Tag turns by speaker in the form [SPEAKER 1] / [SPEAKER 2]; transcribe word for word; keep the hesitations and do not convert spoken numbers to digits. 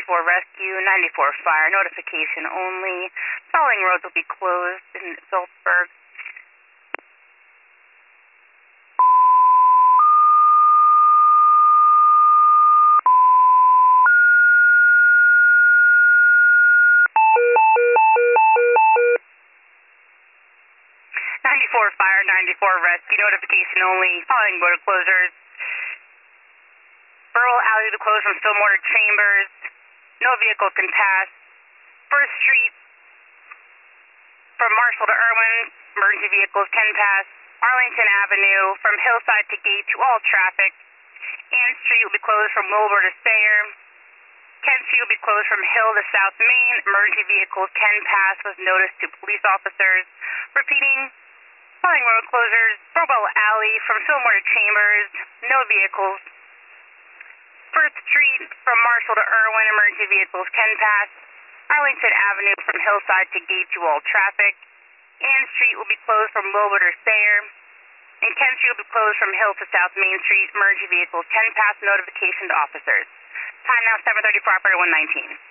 [SPEAKER 1] ninety-four rescue, ninety-four fire, notification only. Following roads will be closed in Phillipsburg. ninety-four fire, ninety-four rescue, notification only. Following road closures. Burwell Alley will be closed from Stillwater Chambers. No vehicle can pass. First Street from Marshall to Irwin, emergency vehicles can pass. Arlington Avenue from Hillside to Gate to all traffic. Ann Street will be closed from Wilbur to Sayre. Kent Street will be closed from Hill to South Main. Emergency vehicles can pass with notice to police officers. Repeating, following road closures, Burwell Alley from Fillmore to Chambers, no vehicles. First Street from Marshall to Irwin, emergency vehicles can pass. Arlington Avenue from Hillside to Gate to all traffic. Ann Street will be closed from Wilbur to Sayre. And Kent Street will be closed from Hill to South Main Street. Emergency vehicles can pass. Notification to officers. Time now seven thirty-four, operator one nineteen.